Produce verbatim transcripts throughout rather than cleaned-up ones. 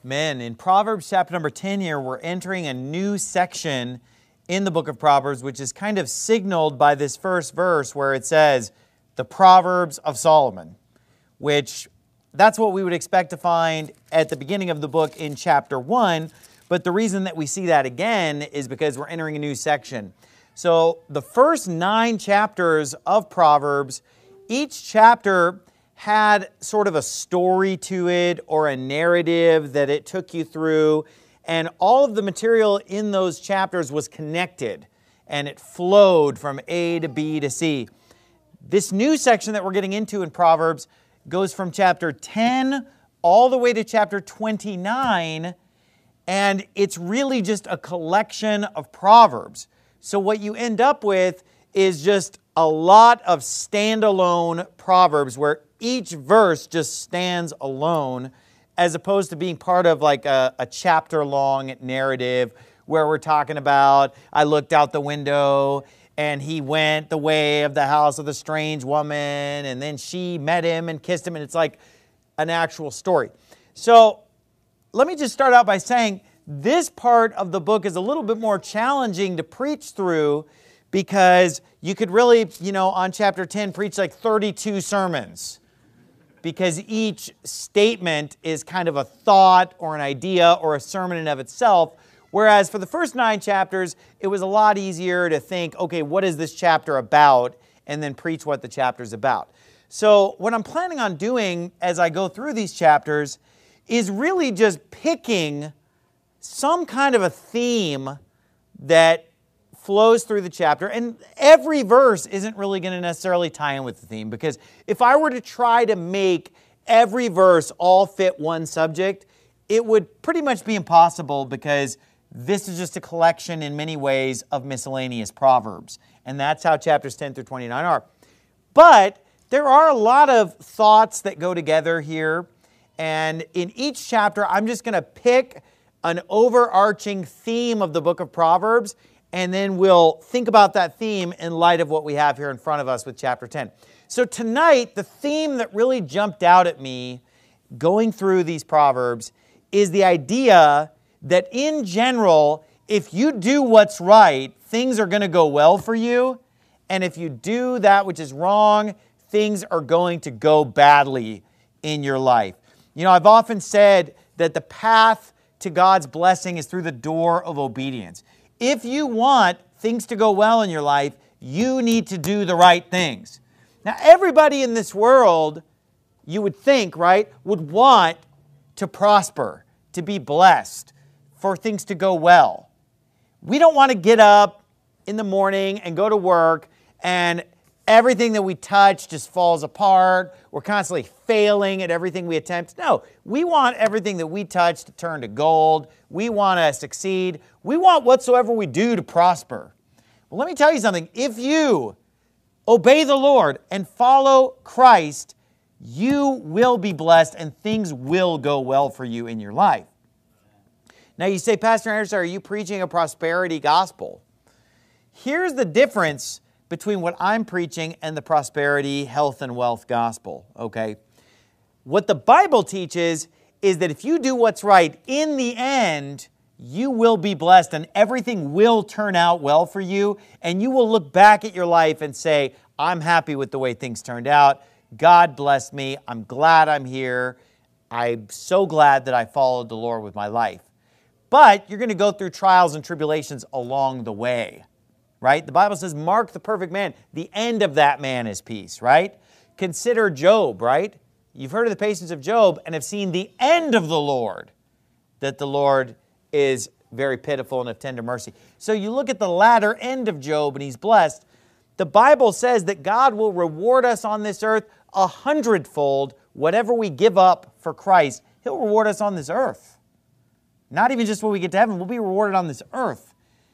Men, in Proverbs chapter number ten here, we're entering a new section in the book of Proverbs, which is kind of signaled by this first verse where it says, the Proverbs of Solomon, which that's what we would expect to find at the beginning of the book in chapter one. But the reason that we see that again is because we're entering a new section. So the first nine chapters of Proverbs, each chapter had sort of a story to it or a narrative that it took you through. And all of the material in those chapters was connected and it flowed from A to B to C. This new section that we're getting into in Proverbs goes from chapter ten all the way to chapter twenty-nine, and it's really just a collection of Proverbs. So what you end up with is just a lot of standalone Proverbs where each verse just stands alone, as opposed to being part of like a, a chapter-long narrative where we're talking about, I looked out the window and he went the way of the house of the strange woman, and then she met him and kissed him, and it's like an actual story. So let me just start out by saying this part of the book is a little bit more challenging to preach through because you could really, you know, on chapter ten, preach like thirty-two sermons, because each statement is kind of a thought or an idea or a sermon in of itself. Whereas for the first nine chapters, it was a lot easier to think, okay, what is this chapter about? And then preach what the chapter's about. So what I'm planning on doing as I go through these chapters is really just picking some kind of a theme that flows through the chapter. And every verse isn't really going to necessarily tie in with the theme, because if I were to try to make every verse all fit one subject, it would pretty much be impossible, because this is just a collection in many ways of miscellaneous proverbs. And that's how chapters ten through twenty-nine are. But there are a lot of thoughts that go together here. And in each chapter, I'm just going to pick an overarching theme of the book of Proverbs, and then we'll think about that theme in light of what we have here in front of us with chapter ten. So tonight, the theme that really jumped out at me going through these Proverbs is the idea that in general, if you do what's right, things are going to go well for you. And if you do that which is wrong, things are going to go badly in your life. You know, I've often said that the path to God's blessing is through the door of obedience. If you want things to go well in your life, you need to do the right things. Now, everybody in this world, you would think, right, would want to prosper, to be blessed, for things to go well. We don't want to get up in the morning and go to work and everything that we touch just falls apart. We're constantly failing at everything we attempt. No, we want everything that we touch to turn to gold. We want to succeed. We want whatsoever we do to prosper. Well, let me tell you something. If you obey the Lord and follow Christ, you will be blessed and things will go well for you in your life. Now you say, Pastor Anderson, are you preaching a prosperity gospel? Here's the difference between what I'm preaching and the prosperity, health, and wealth gospel, okay? What the Bible teaches is that if you do what's right, in the end, you will be blessed and everything will turn out well for you, and you will look back at your life and say, I'm happy with the way things turned out. God blessed me. I'm glad I'm here. I'm so glad that I followed the Lord with my life. But you're going to go through trials and tribulations along the way, right? The Bible says, mark the perfect man. The end of that man is peace, right? Consider Job, right? You've heard of the patience of Job and have seen the end of the Lord, that the Lord is very pitiful and of tender mercy. So you look at the latter end of Job and he's blessed. The Bible says that God will reward us on this earth a hundredfold. Whatever we give up for Christ, He'll reward us on this earth. Not even just when we get to heaven, we'll be rewarded on this earth.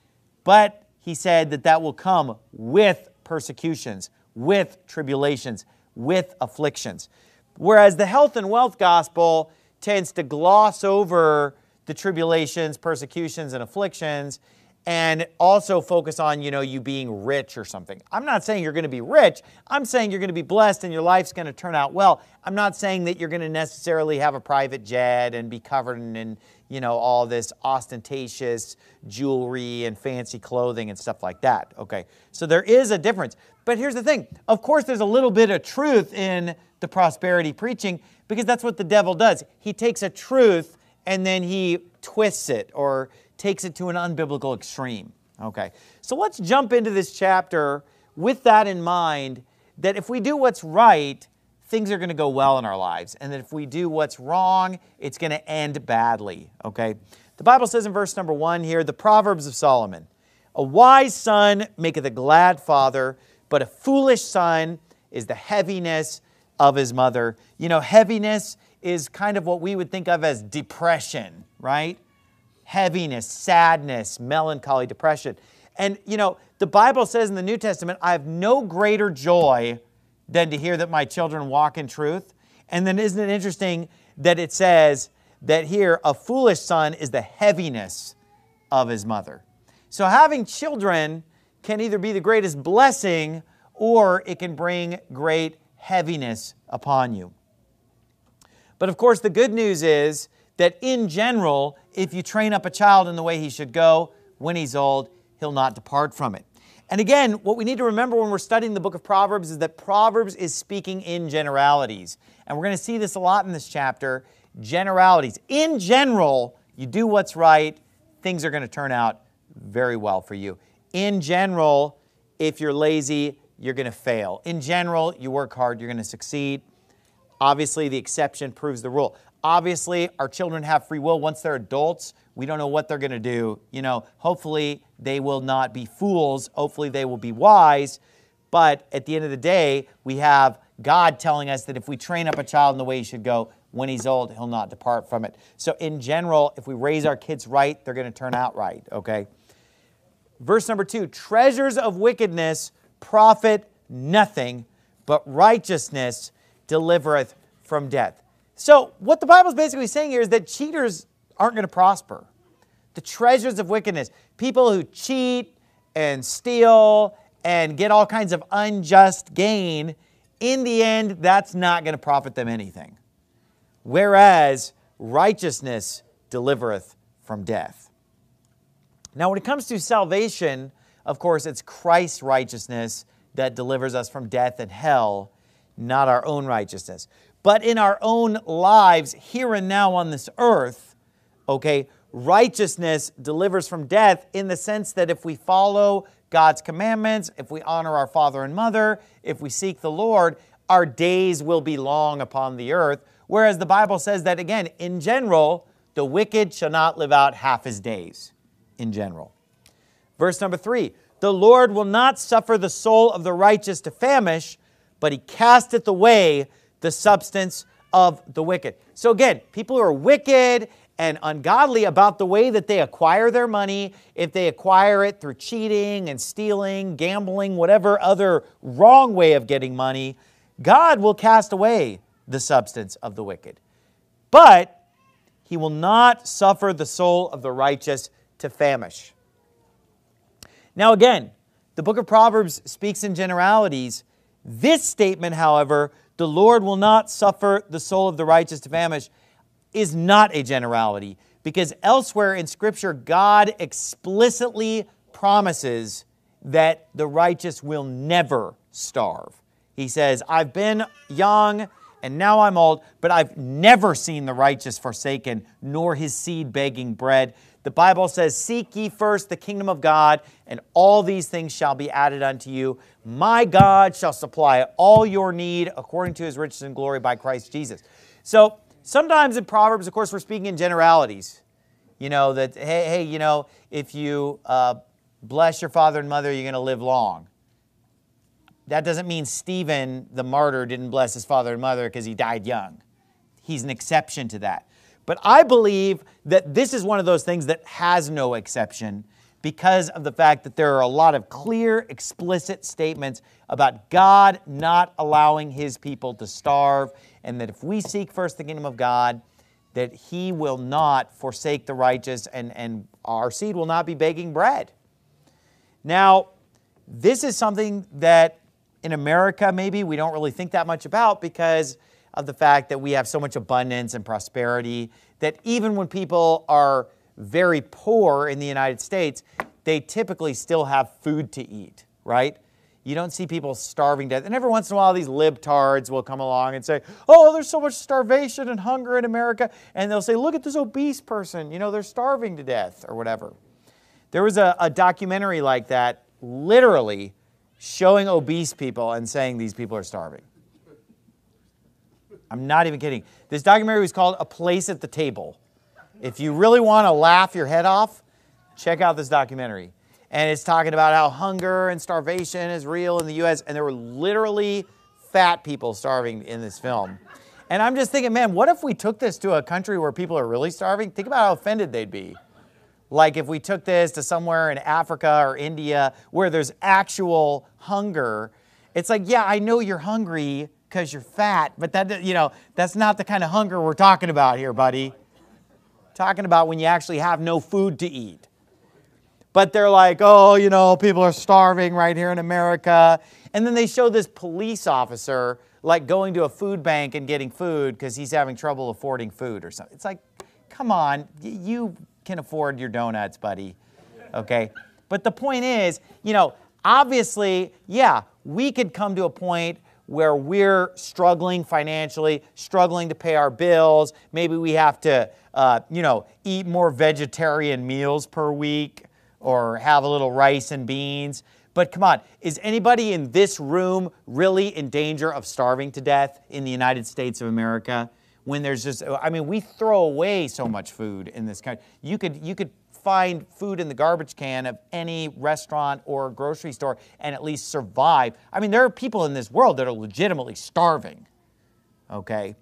But He said that that will come with persecutions, with tribulations, with afflictions. Whereas the health and wealth gospel tends to gloss over the tribulations, persecutions, and afflictions and also focus on, you know, you being rich or something. I'm not saying you're going to be rich. I'm saying you're going to be blessed and your life's going to turn out well. I'm not saying that you're going to necessarily have a private jet and be covered in, in, you know, all this ostentatious jewelry and fancy clothing and stuff like that. Okay, so there is a difference. But here's the thing. Of course, there's a little bit of truth in the prosperity preaching, because that's what the devil does. He takes a truth and then he twists it or takes it to an unbiblical extreme. Okay, so let's jump into this chapter with that in mind, that if we do what's right, things are going to go well in our lives, and that if we do what's wrong, it's going to end badly. Okay, the Bible says in verse number one here, the Proverbs of Solomon, a wise son maketh a glad father, but a foolish son is the heaviness of his mother. You know, heaviness is kind of what we would think of as depression, right? Heaviness, sadness, melancholy, depression. And, you know, the Bible says in the New Testament, I have no greater joy than to hear that my children walk in truth. And then isn't it interesting that it says that here a foolish son is the heaviness of his mother. So having children can either be the greatest blessing or it can bring great heaviness upon you. But of course, the good news is that in general, if you train up a child in the way he should go, when he's old, he'll not depart from it. And again, what we need to remember when we're studying the book of Proverbs is that Proverbs is speaking in generalities. And we're going to see this a lot in this chapter, generalities. In general, you do what's right, things are going to turn out very well for you. In general, if you're lazy, you're going to fail. In general, you work hard, you're going to succeed. Obviously, the exception proves the rule. Obviously, our children have free will. Once they're adults, we don't know what they're going to do. You know, hopefully they will not be fools. Hopefully they will be wise. But at the end of the day, we have God telling us that if we train up a child in the way he should go, when he's old, he'll not depart from it. So in general, if we raise our kids right, they're going to turn out right, okay? Verse number two, treasures of wickedness profit nothing, but righteousness delivereth from death. So what the Bible is basically saying here is that cheaters aren't going to prosper. The treasures of wickedness, people who cheat and steal and get all kinds of unjust gain, in the end, that's not going to profit them anything. Whereas righteousness delivereth from death. Now, when it comes to salvation, of course, it's Christ's righteousness that delivers us from death and hell, not our own righteousness. But in our own lives, here and now on this earth, okay, righteousness delivers from death in the sense that if we follow God's commandments, if we honor our father and mother, if we seek the Lord, our days will be long upon the earth. Whereas the Bible says that, again, in general, the wicked shall not live out half his days, in general. Verse number three, the Lord will not suffer the soul of the righteous to famish, but he casteth away the substance of the wicked. So again, people who are wicked and ungodly about the way that they acquire their money, if they acquire it through cheating and stealing, gambling, whatever other wrong way of getting money, God will cast away the substance of the wicked. But he will not suffer the soul of the righteous to famish. Now again, the book of Proverbs speaks in generalities. This statement, however, the Lord will not suffer the soul of the righteous to famish, is not a generality, because elsewhere in Scripture, God explicitly promises that the righteous will never starve. He says, I've been young and now I'm old, but I've never seen the righteous forsaken, nor his seed begging bread. The Bible says, seek ye first the kingdom of God, and all these things shall be added unto you. My God shall supply all your need according to his riches and glory by Christ Jesus. So sometimes in Proverbs, of course, we're speaking in generalities. You know, that, hey, hey you know, if you uh, bless your father and mother, you're going to live long. That doesn't mean Stephen, the martyr, didn't bless his father and mother because he died young. He's an exception to that. But I believe that this is one of those things that has no exception because of the fact that there are a lot of clear, explicit statements about God not allowing his people to starve, and that if we seek first the kingdom of God, that he will not forsake the righteous, and, and our seed will not be begging bread. Now, this is something that in America maybe we don't really think that much about because of the fact that we have so much abundance and prosperity that even when people are very poor in the United States, they typically still have food to eat, right? You don't see people starving to death. And every once in a while, these libtards will come along and say, oh, there's so much starvation and hunger in America. And they'll say, look at this obese person. You know, they're starving to death or whatever. There was a, a documentary like that, literally showing obese people and saying these people are starving. I'm not even kidding. This documentary was called A Place at the Table. If you really want to laugh your head off, check out this documentary. And it's talking about how hunger and starvation is real in the U S, and there were literally fat people starving in this film. And I'm just thinking, man, what if we took this to a country where people are really starving? Think about how offended they'd be. Like if we took this to somewhere in Africa or India where there's actual hunger. It's like, yeah, I know you're hungry because you're fat, but that, you know, that's not the kind of hunger we're talking about here, buddy. Talking about when you actually have no food to eat. But they're like, oh, you know, people are starving right here in America. And then they show this police officer like going to a food bank and getting food because he's having trouble affording food or something. It's like, come on, you can afford your donuts, buddy. Okay? But the point is, you know, obviously, yeah, we could come to a point where we're struggling financially, struggling to pay our bills. Maybe we have to, uh, you know, eat more vegetarian meals per week, or have a little rice and beans. But come on, is anybody in this room really in danger of starving to death in the United States of America? When there's just, I mean, we throw away so much food in this country. You could, you could find food in the garbage can of any restaurant or grocery store and at least survive. I mean, there are people in this world that are legitimately starving, okay?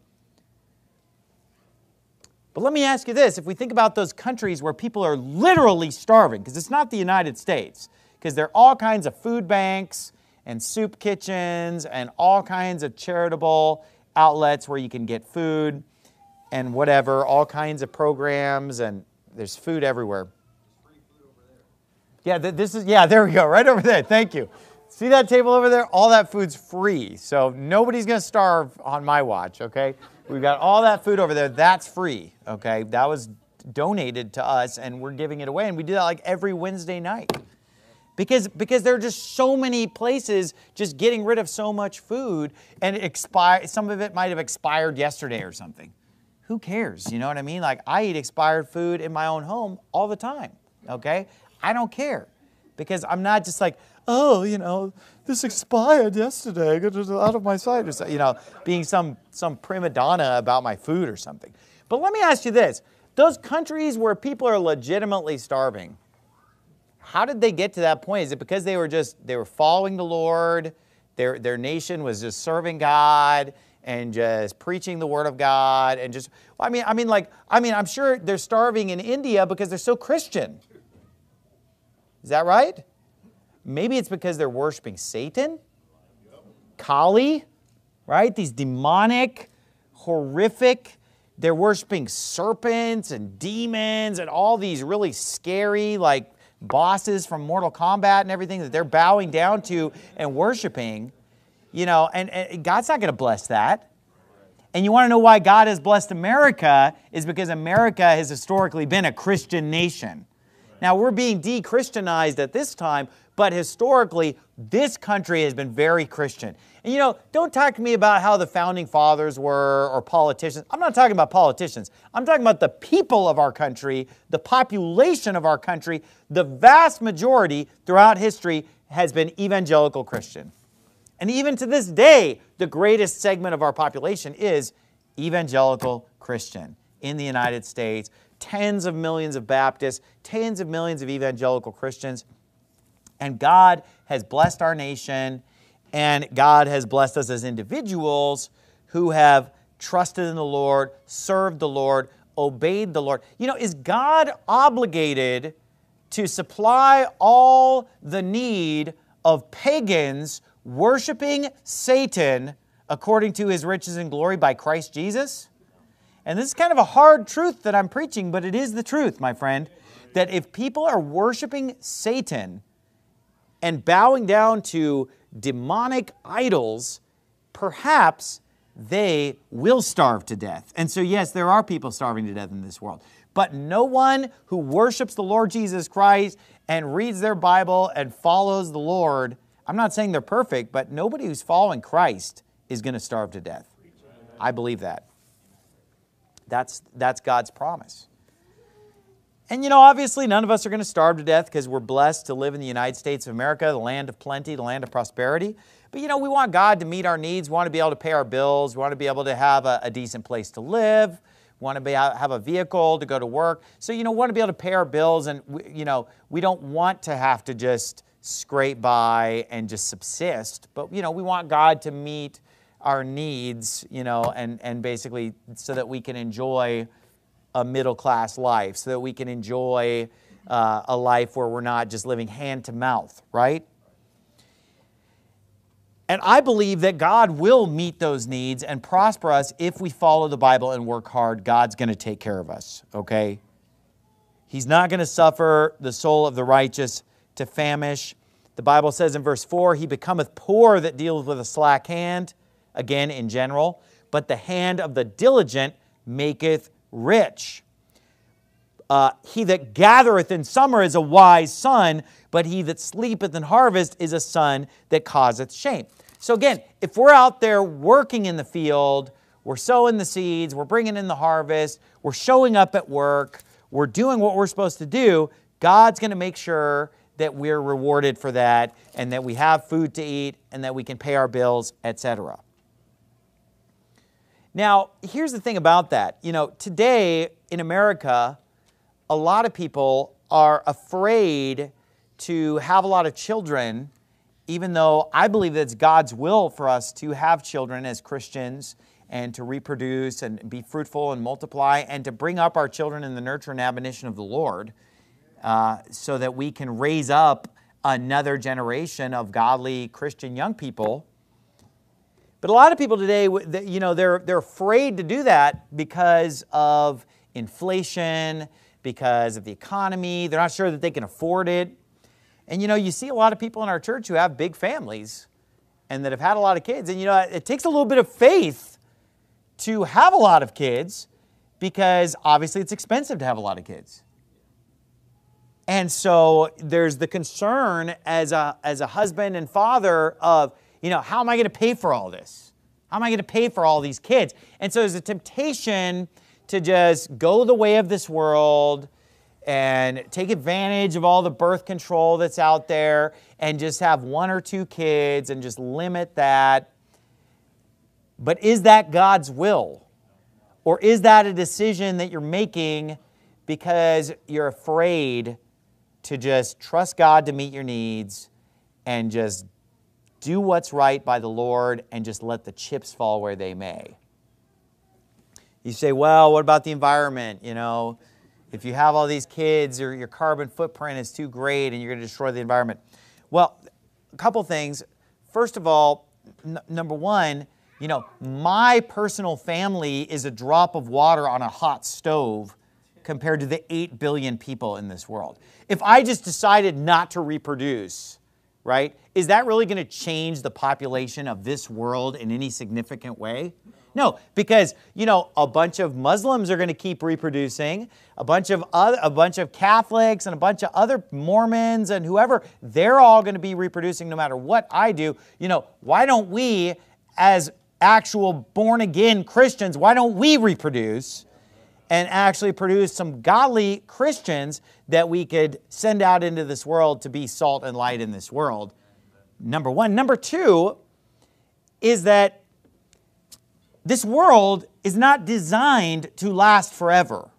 But let me ask you this, if we think about those countries where people are literally starving, because it's not the United States, because there are all kinds of food banks and soup kitchens and all kinds of charitable outlets where you can get food and whatever, all kinds of programs, and there's food everywhere. Yeah, th this is, yeah, there we go, right over there, thank you. See that table over there? All that food's free, so nobody's going to starve on my watch, okay? We've got all that food over there. That's free, okay? That was donated to us, and we're giving it away. And we do that like every Wednesday night. Because, because there are just so many places just getting rid of so much food, and it expire, some of it might have expired yesterday or something. Who cares? You know what I mean? Like, I eat expired food in my own home all the time, okay? I don't care. Because I'm not just like, oh, you know, this expired yesterday, get it out of my sight, or so, you know, being some, some prima donna about my food or something. But let me ask you this. Those countries where people are legitimately starving, how did they get to that point? Is it because they were just, they were following the Lord, their, their nation was just serving God and just preaching the Word of God and just, well, I mean, I mean, like, I mean, I'm sure they're starving in India because they're so Christian. Is that right? Maybe it's because they're worshiping Satan, Kali, right? These demonic, horrific, they're worshiping serpents and demons and all these really scary, like, bosses from Mortal Kombat and everything that they're bowing down to and worshiping, you know, and, and God's not going to bless that. And you want to know why God has blessed America is because America has historically been a Christian nation. Now, we're being de-Christianized at this time, but historically, this country has been very Christian. And you know, don't talk to me about how the founding fathers were or politicians. I'm not talking about politicians. I'm talking about the people of our country, the population of our country. The vast majority throughout history has been evangelical Christian. And even to this day, the greatest segment of our population is evangelical Christian in the United States. Tens of millions of Baptists, tens of millions of evangelical Christians. And God has blessed our nation, and God has blessed us as individuals who have trusted in the Lord, served the Lord, obeyed the Lord. You know, is God obligated to supply all the need of pagans worshiping Satan according to His riches and glory by Christ Jesus? And this is kind of a hard truth that I'm preaching, but it is the truth, my friend, that if people are worshiping Satan and bowing down to demonic idols, perhaps they will starve to death. And so, yes, there are people starving to death in this world. But no one who worships the Lord Jesus Christ and reads their Bible and follows the Lord, I'm not saying they're perfect, but nobody who's following Christ is going to starve to death. I believe that. That's, that's God's promise. And, you know, obviously none of us are going to starve to death because we're blessed to live in the United States of America, the land of plenty, the land of prosperity. But, you know, we want God to meet our needs. We want to be able to pay our bills. We want to be able to have a, a decent place to live. We want to be, have a vehicle to go to work. So, you know, we want to be able to pay our bills. And, we, you know, we don't want to have to just scrape by and just subsist. But, you know, we want God to meet our needs, you know, and, and basically so that we can enjoy a middle-class life, so that we can enjoy uh, a life where we're not just living hand to mouth, right? And I believe that God will meet those needs and prosper us if we follow the Bible and work hard. God's going to take care of us, okay? He's not going to suffer the soul of the righteous to famish. The Bible says in verse four, He becometh poor that dealeth with a slack hand, again in general, but the hand of the diligent maketh rich. Uh, he that gathereth in summer is a wise son, but he that sleepeth in harvest is a son that causeth shame. So again, if we're out there working in the field, we're sowing the seeds, we're bringing in the harvest, we're showing up at work, we're doing what we're supposed to do, God's going to make sure that we're rewarded for that and that we have food to eat and that we can pay our bills, et cetera. Now, here's the thing about that. You know, today in America, a lot of people are afraid to have a lot of children, even though I believe that it's God's will for us to have children as Christians and to reproduce and be fruitful and multiply and to bring up our children in the nurture and admonition of the Lord uh, so that we can raise up another generation of godly Christian young people. But a lot of people today, you know, they're, they're afraid to do that because of inflation, because of the economy. They're not sure that they can afford it. And, you know, you see a lot of people in our church who have big families and that have had a lot of kids. And, you know, it takes a little bit of faith to have a lot of kids because obviously it's expensive to have a lot of kids. And so there's the concern as a, as a husband and father of, you know, how am I going to pay for all this? How am I going to pay for all these kids? And so there's a temptation to just go the way of this world and take advantage of all the birth control that's out there and just have one or two kids and just limit that. But is that God's will? Or is that a decision that you're making because you're afraid to just trust God to meet your needs and just do what's right by the Lord and just let the chips fall where they may? You say, well, what about the environment? You know, if you have all these kids, your, your carbon footprint is too great and you're going to destroy the environment. Well, a couple things. First of all, n- number one, you know, my personal family is a drop of water on a hot stove compared to the eight billion people in this world. If I just decided not to reproduce, right, is that really going to change the population of this world in any significant way? No, because, you know, a bunch of Muslims are going to keep reproducing, a bunch of other, a bunch of Catholics and a bunch of other Mormons and whoever, they're all going to be reproducing no matter what I do. You know, why don't we, as actual born-again Christians, why don't we reproduce and actually produce some godly Christians that we could send out into this world to be salt and light in this world? Number one. Number two is that this world is not designed to last forever.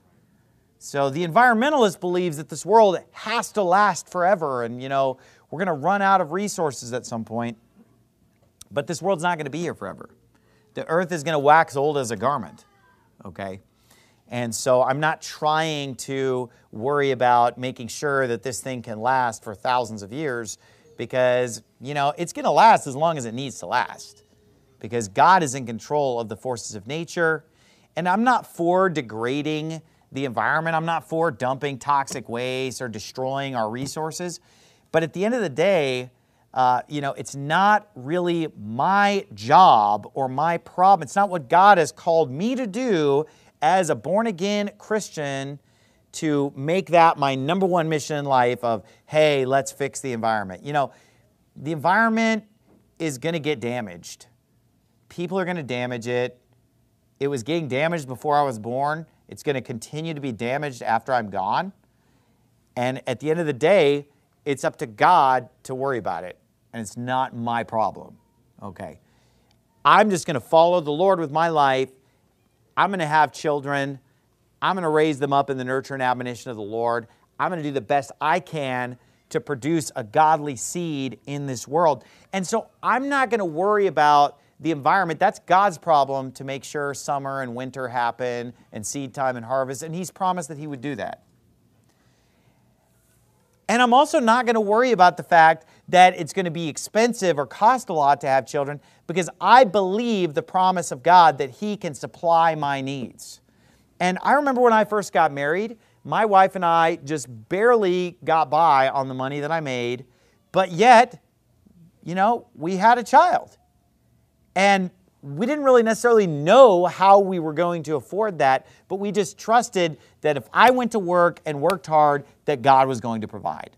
So the environmentalist believes that this world has to last forever and, you know, we're going to run out of resources at some point. But this world's not going to be here forever. The earth is going to wax old as a garment, okay? And so I'm not trying to worry about making sure that this thing can last for thousands of years because, you know, it's going to last as long as it needs to last because God is in control of the forces of nature And I'm not for degrading the environment. I'm not for dumping toxic waste or destroying our resources. But at the end of the day, uh, you know, it's not really my job or my problem. It's not what God has called me to do as a born-again Christian to make that my number one mission in life of, hey, let's fix the environment. You know, the environment is going to get damaged. People are going to damage it. It was getting damaged before I was born. It's going to continue to be damaged after I'm gone. And at the end of the day, it's up to God to worry about it. And it's not my problem. Okay. I'm just going to follow the Lord with my life. I'm going to have children. I'm going to raise them up in the nurture and admonition of the Lord. I'm going to do the best I can to produce a godly seed in this world. And so I'm not going to worry about the environment. That's God's problem to make sure summer and winter happen and seed time and harvest. And He's promised that He would do that. And I'm also not going to worry about the fact that it's going to be expensive or cost a lot to have children, because I believe the promise of God that He can supply my needs. And I remember when I first got married, my wife and I just barely got by on the money that I made, but yet, you know, we had a child. And we didn't really necessarily know how we were going to afford that, but we just trusted that if I went to work and worked hard, that God was going to provide.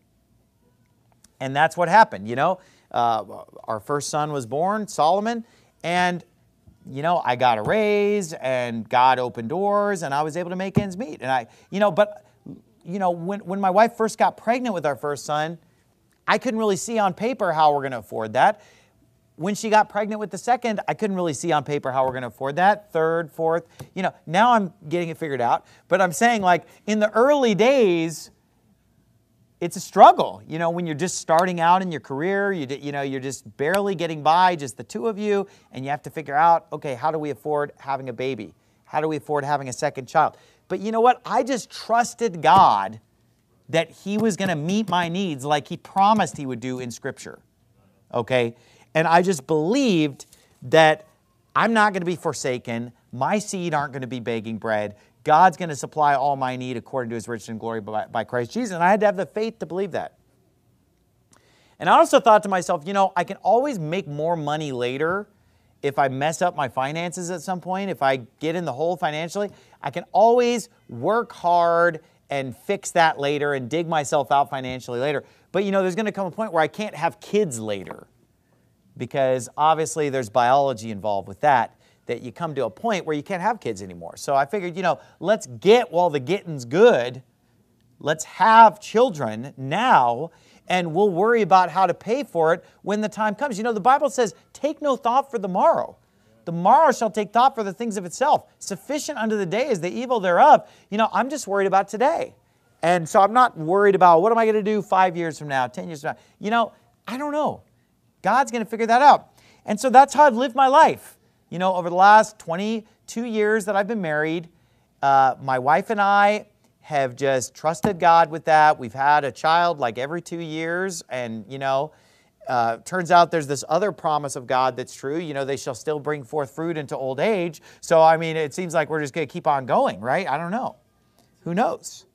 And that's what happened, you know. Uh, our first son was born, Solomon, and, you know, I got a raise, and God opened doors, and I was able to make ends meet. And I, you know, but, you know, when, when my wife first got pregnant with our first son, I couldn't really see on paper how we're going to afford that. When she got pregnant with the second, I couldn't really see on paper how we're going to afford that. Third, fourth, you know, now I'm getting it figured out. But I'm saying, like, in the early days, it's a struggle. You know, when you're just starting out in your career, you, you know, you're just barely getting by, just the two of you, and you have to figure out, okay, how do we afford having a baby? How do we afford having a second child? But you know what? I just trusted God that He was going to meet my needs like He promised He would do in Scripture. Okay? And I just believed that I'm not going to be forsaken. My seed aren't going to be begging bread. God's going to supply all my need according to His riches and glory by, by Christ Jesus. And I had to have the faith to believe that. And I also thought to myself, you know, I can always make more money later if I mess up my finances at some point. If I get in the hole financially, I can always work hard and fix that later and dig myself out financially later. But, you know, there's going to come a point where I can't have kids later, because obviously there's biology involved with that, that you come to a point where you can't have kids anymore. So I figured, you know, let's get while the getting's good. Let's have children now, and we'll worry about how to pay for it when the time comes. You know, the Bible says, take no thought for the morrow. The morrow shall take thought for the things of itself. Sufficient unto the day is the evil thereof. You know, I'm just worried about today. And so I'm not worried about what am I going to do five years from now, ten years from now. You know, I don't know. God's going to figure that out. And so that's how I've lived my life. You know, over the last twenty-two years that I've been married, uh, my wife and I have just trusted God with that. We've had a child like every two years. And, you know, uh, turns out there's this other promise of God that's true. You know, they shall still bring forth fruit into old age. So, I mean, it seems like we're just going to keep on going, right? I don't know. Who knows?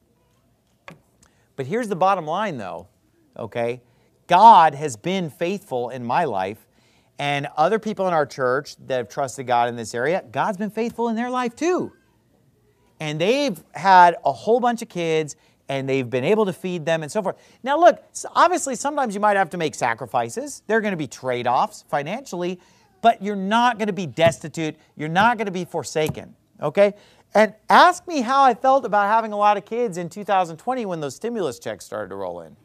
But here's the bottom line, though, okay? God has been faithful in my life, and other people in our church that have trusted God in this area, God's been faithful in their life too. And they've had a whole bunch of kids, and they've been able to feed them and so forth. Now look, obviously sometimes you might have to make sacrifices. There are going to be trade-offs financially, but you're not going to be destitute. You're not going to be forsaken, okay? And ask me how I felt about having a lot of kids in two thousand twenty when those stimulus checks started to roll in.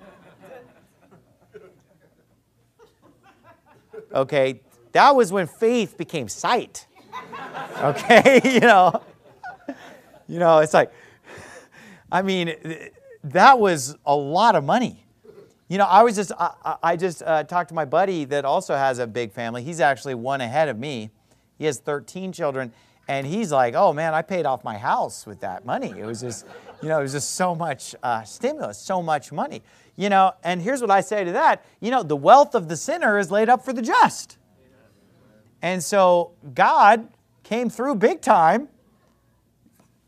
Okay, that was when faith became sight. Okay, you know, you know, it's like, I mean, that was a lot of money. You know, I was just, I, I just uh, talked to my buddy that also has a big family. He's actually one ahead of me. He has thirteen children, and he's like, oh man, I paid off my house with that money. It was just, you know, it was just so much uh, stimulus, so much money. You know, and here's what I say to that. You know, the wealth of the sinner is laid up for the just. And so God came through big time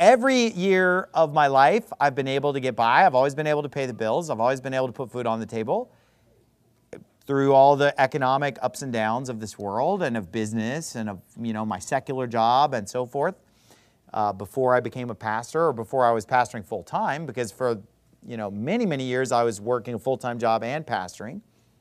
every year of my life, I've been able to get by. I've always been able to pay the bills. I've always been able to put food on the table through all the economic ups and downs of this world and of business and of, you know, my secular job and so forth. Uh, before I became a pastor or before I was pastoring full time, because for, you know, many, many years I was working a full-time job and pastoring.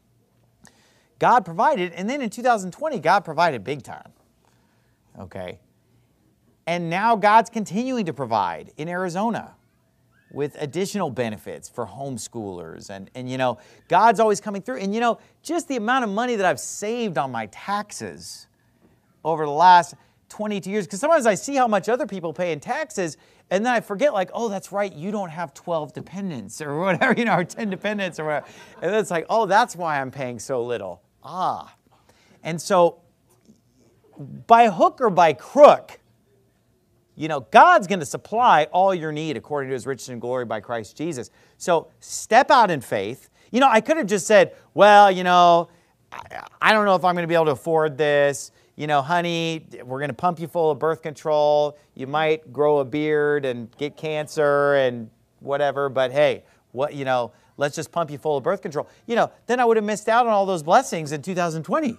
God provided, and then in two thousand twenty, God provided big time. Okay. And now God's continuing to provide in Arizona with additional benefits for homeschoolers. And, and, you know, God's always coming through. And, you know, just the amount of money that I've saved on my taxes over the last twenty-two years, because sometimes I see how much other people pay in taxes, and then I forget, like, oh, that's right, you don't have twelve dependents or whatever, you know, or ten dependents or whatever. And then it's like, oh, that's why I'm paying so little. Ah. And so, by hook or by crook, you know, God's going to supply all your need according to His riches and glory by Christ Jesus. So, step out in faith. You know, I could have just said, well, you know, I, I don't know if I'm going to be able to afford this. You know, honey, we're going to pump you full of birth control. You might grow a beard and get cancer and whatever, but hey, what, you know, let's just pump you full of birth control. You know, then I would have missed out on all those blessings in two thousand twenty.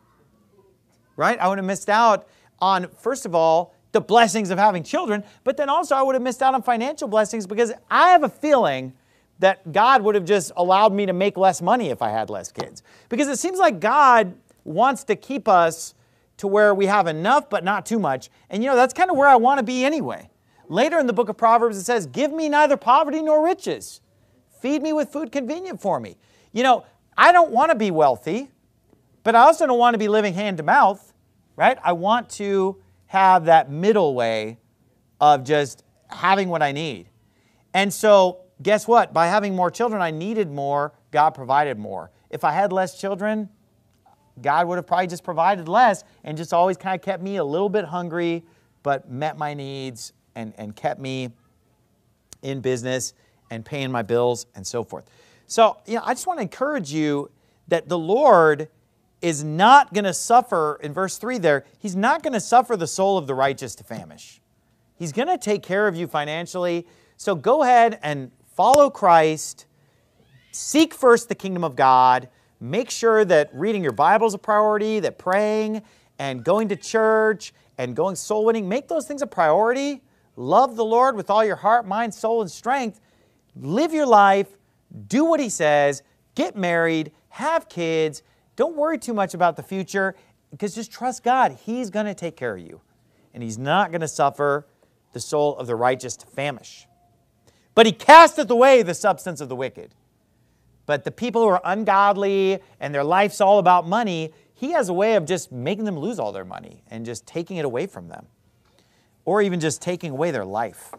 Right? I would have missed out on, first of all, the blessings of having children, but then also I would have missed out on financial blessings, because I have a feeling that God would have just allowed me to make less money if I had less kids. Because it seems like God wants to keep us to where we have enough but not too much. And you know, that's kind of where I want to be anyway. Later in the book of Proverbs it says, give me neither poverty nor riches. Feed me with food convenient for me. You know, I don't want to be wealthy, but I also don't want to be living hand to mouth, right? I want to have that middle way of just having what I need. And so guess what? By having more children, I needed more. God provided more. If I had less children, God would have probably just provided less and just always kind of kept me a little bit hungry, but met my needs and, and kept me in business and paying my bills and so forth. So, you know, I just want to encourage you that the Lord is not going to suffer, in verse three there, He's not going to suffer the soul of the righteous to famish. He's going to take care of you financially. So go ahead and follow Christ. Seek first the kingdom of God. Make sure that reading your Bible is a priority, that praying and going to church and going soul winning, make those things a priority. Love the Lord with all your heart, mind, soul, and strength. Live your life. Do what He says. Get married. Have kids. Don't worry too much about the future, because just trust God. He's going to take care of you. And He's not going to suffer the soul of the righteous to famish. But He casteth away the substance of the wicked. But the people who are ungodly and their life's all about money, He has a way of just making them lose all their money and just taking it away from them. Or even just taking away their life.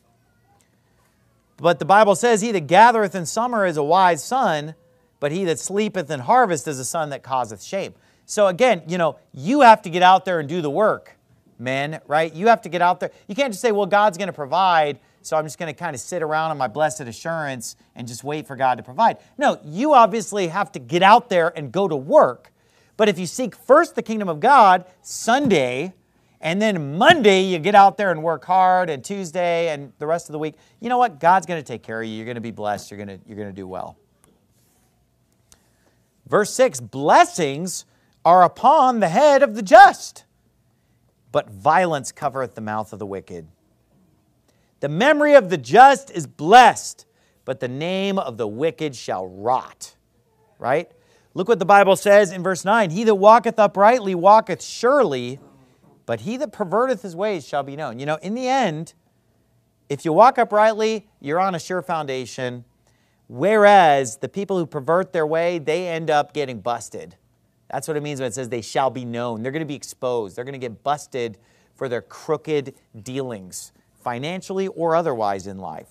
But the Bible says, he that gathereth in summer is a wise son, but he that sleepeth in harvest is a son that causeth shame. So again, you know, you have to get out there and do the work, men, right? You have to get out there. You can't just say, well, God's going to provide, so I'm just going to kind of sit around on my blessed assurance and just wait for God to provide. No, you obviously have to get out there and go to work. But if you seek first the kingdom of God, Sunday, and then Monday you get out there and work hard, and Tuesday and the rest of the week, you know what? God's going to take care of you. You're going to be blessed. You're going to, you're going to do well. Verse six, blessings are upon the head of the just, but violence covereth the mouth of the wicked. The memory of the just is blessed, but the name of the wicked shall rot. Right? Look what the Bible says in verse nine. He that walketh uprightly walketh surely, but he that perverteth his ways shall be known. You know, in the end, if you walk uprightly, you're on a sure foundation. Whereas the people who pervert their way, they end up getting busted. That's what it means when it says they shall be known. They're going to be exposed. They're going to get busted for their crooked dealings, financially or otherwise in life.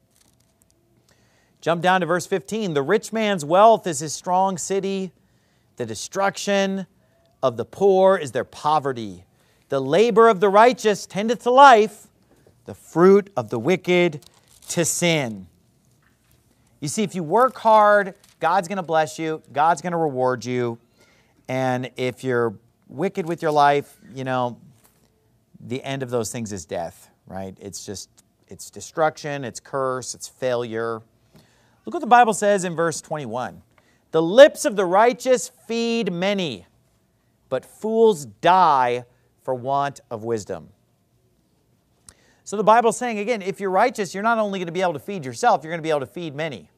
Jump down to verse fifteen. The rich man's wealth is his strong city. The destruction of the poor is their poverty. The labor of the righteous tendeth to life. The fruit of the wicked to sin. You see, if you work hard, God's going to bless you. God's going to reward you. And if you're wicked with your life, you know, the end of those things is death, right? It's just, it's destruction, it's curse, it's failure. Look what the Bible says in verse twenty-one. The lips of the righteous feed many, but fools die for want of wisdom. So the Bible's saying, again, if you're righteous, you're not only going to be able to feed yourself, you're going to be able to feed many.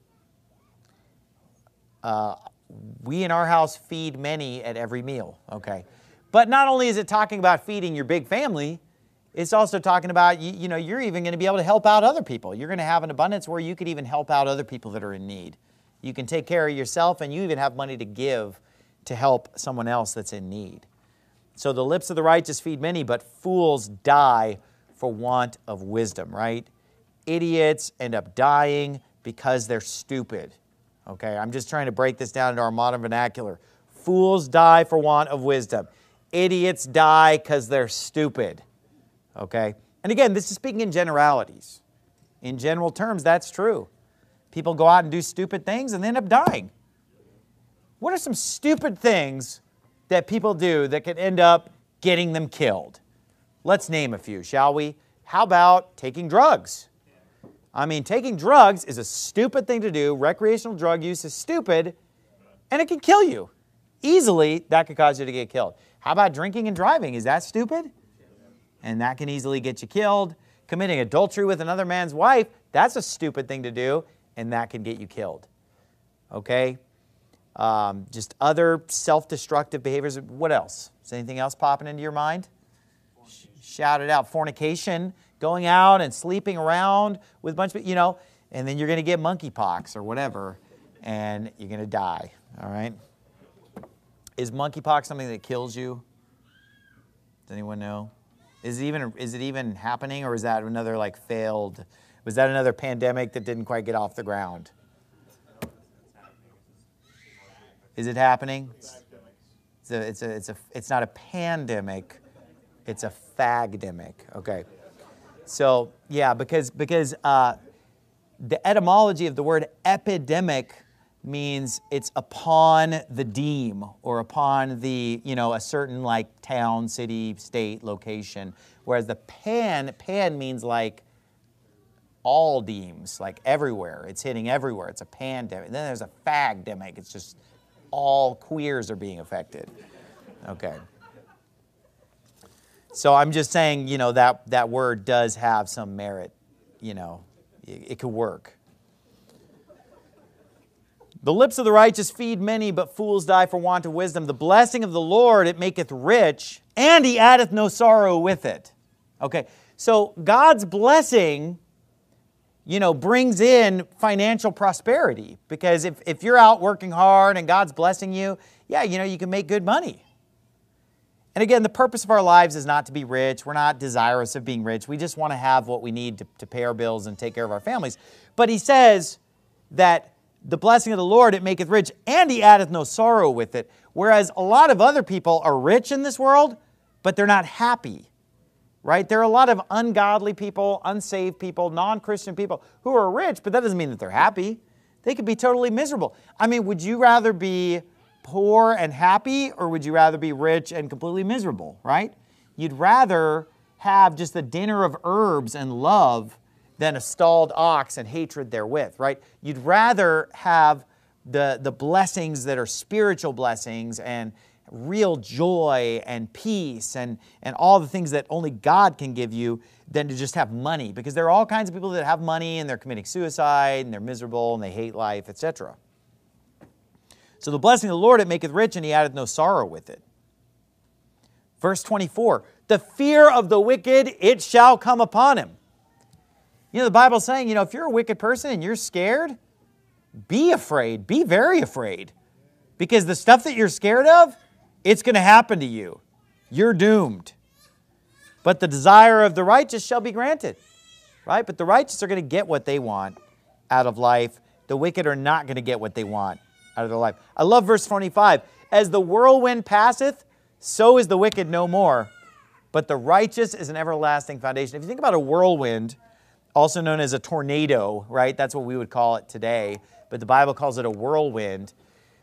Uh, we in our house feed many at every meal, okay? But not only is it talking about feeding your big family, it's also talking about, you, you know, you're even going to be able to help out other people. You're going to have an abundance where you could even help out other people that are in need. You can take care of yourself, and you even have money to give to help someone else that's in need. So the lips of the righteous feed many, but fools die for want of wisdom, right? Idiots end up dying because they're stupid. Okay, I'm just trying to break this down into our modern vernacular. Fools die for want of wisdom. Idiots die because they're stupid. Okay? And again, this is speaking in generalities. In general terms, that's true. People go out and do stupid things and they end up dying. What are some stupid things that people do that could end up getting them killed? Let's name a few, shall we? How about taking drugs? I mean, taking drugs is a stupid thing to do. Recreational drug use is stupid, and it can kill you. Easily, that could cause you to get killed. How about drinking and driving? Is that stupid? And that can easily get you killed. Committing adultery with another man's wife, that's a stupid thing to do, and that can get you killed. Okay? Um, just other self-destructive behaviors. What else? Is anything else popping into your mind? Shout it out. Fornication, going out and sleeping around with a bunch of, you know, and then you're going to get monkeypox or whatever, and you're going to die, all right? Is monkeypox something that kills you? Does anyone know? Is it even, is it even happening, or is that another, like, failed, was that another pandemic that didn't quite get off the ground? Is it happening? It's a, it's a, it's a, it's not a pandemic. It's a fagdemic. Okay. So yeah, because because uh, the etymology of the word epidemic means it's upon the deme or upon the, you know, a certain like town, city, state, location. Whereas the pan pan means like all demes, like everywhere. It's hitting everywhere. It's a pandemic. And then there's a fagdemic. It's just all queers are being affected. Okay. So I'm just saying, you know, that, that word does have some merit, you know, it, it could work. The lips of the righteous feed many, but fools die for want of wisdom. The blessing of the Lord, it maketh rich, and he addeth no sorrow with it. Okay, so God's blessing, you know, brings in financial prosperity. Because if, if you're out working hard and God's blessing you, yeah, you know, you can make good money. And again, the purpose of our lives is not to be rich. We're not desirous of being rich. We just want to have what we need to, to pay our bills and take care of our families. But he says that the blessing of the Lord, it maketh rich, and he addeth no sorrow with it. Whereas a lot of other people are rich in this world, but they're not happy. Right? There are a lot of ungodly people, unsaved people, non-Christian people who are rich, but that doesn't mean that they're happy. They could be totally miserable. I mean, would you rather be poor and happy, or would you rather be rich and completely miserable, right? You'd rather have just a dinner of herbs and love than a stalled ox and hatred therewith, right? You'd rather have the, the blessings that are spiritual blessings and real joy and peace and, and all the things that only God can give you than to just have money. Because there are all kinds of people that have money and they're committing suicide and they're miserable and they hate life, et cetera. So the blessing of the Lord, it maketh rich, and he addeth no sorrow with it. Verse twenty-four, the fear of the wicked, it shall come upon him. You know, the Bible's saying, you know, if you're a wicked person and you're scared, be afraid, be very afraid. Because the stuff that you're scared of, it's going to happen to you. You're doomed. But the desire of the righteous shall be granted. Right? But the righteous are going to get what they want out of life. The wicked are not going to get what they want out of their life. I love verse twenty-five. As the whirlwind passeth, so is the wicked no more. But the righteous is an everlasting foundation. If you think about a whirlwind, also known as a tornado, right? That's what we would call it today. But the Bible calls it a whirlwind.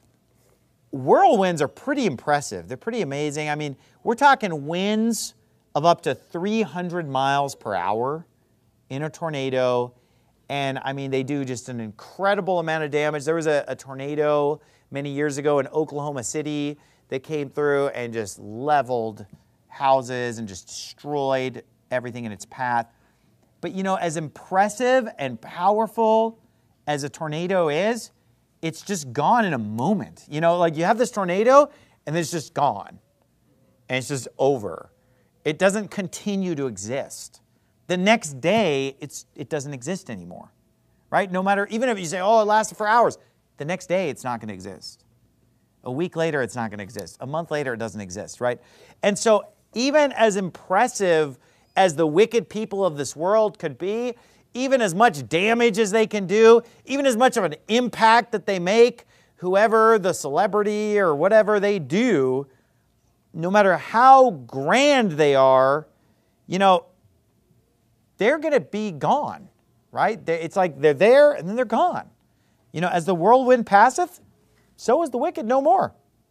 Whirlwinds are pretty impressive. They're pretty amazing. I mean, we're talking winds of up to three hundred miles per hour in a tornado. And I mean, they do just an incredible amount of damage. There was a, a tornado many years ago in Oklahoma City that came through and just leveled houses and just destroyed everything in its path. But you know, as impressive and powerful as a tornado is, it's just gone in a moment. You know, like you have this tornado and it's just gone. And it's just over. It doesn't continue to exist. The next day, it's, it doesn't exist anymore, right? No matter, even if you say, oh, it lasted for hours, the next day, it's not going to exist. A week later, it's not going to exist. A month later, it doesn't exist, right? And so even as impressive as the wicked people of this world could be, even as much damage as they can do, even as much of an impact that they make, whoever the celebrity or whatever they do, no matter how grand they are, you know, they're going to be gone, right? It's like they're there and then they're gone. You know, as the whirlwind passeth, so is the wicked no more.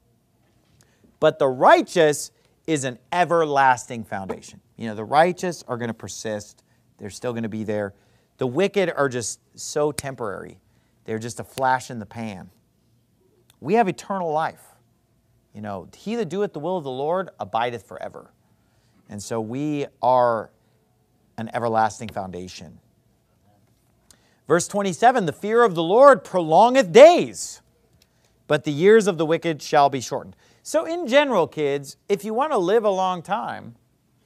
But the righteous is an everlasting foundation. You know, the righteous are going to persist. They're still going to be there. The wicked are just so temporary. They're just a flash in the pan. We have eternal life. You know, he that doeth the will of the Lord abideth forever. And so we are an everlasting foundation. Verse twenty-seven, the fear of the Lord prolongeth days, but the years of the wicked shall be shortened. So in general, kids, if you want to live a long time,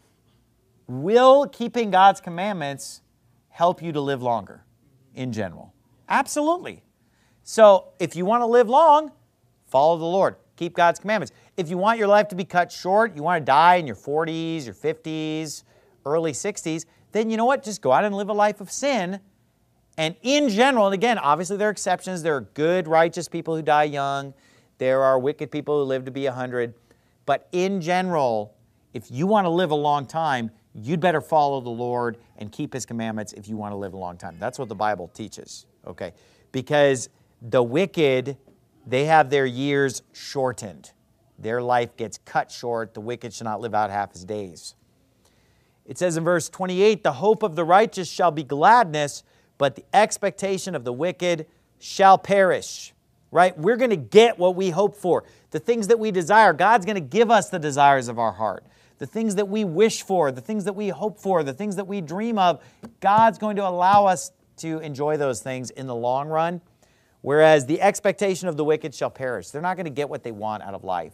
will keeping God's commandments help you to live longer in general? Absolutely. So if you want to live long, follow the Lord. Keep God's commandments. If you want your life to be cut short, you want to die in your forties, your fifties, early sixties, then you know what? Just go out and live a life of sin. And in general, and again, obviously there are exceptions. There are good, righteous people who die young. There are wicked people who live to be one hundred. But in general, if you want to live a long time, you'd better follow the Lord and keep His commandments if you want to live a long time. That's what the Bible teaches, okay? Because the wicked, they have their years shortened. Their life gets cut short. The wicked shall not live out half his days. It says in verse twenty-eight, the hope of the righteous shall be gladness, but the expectation of the wicked shall perish. Right? We're going to get what we hope for. The things that we desire, God's going to give us the desires of our heart. The things that we wish for, the things that we hope for, the things that we dream of, God's going to allow us to enjoy those things in the long run, whereas the expectation of the wicked shall perish. They're not going to get what they want out of life.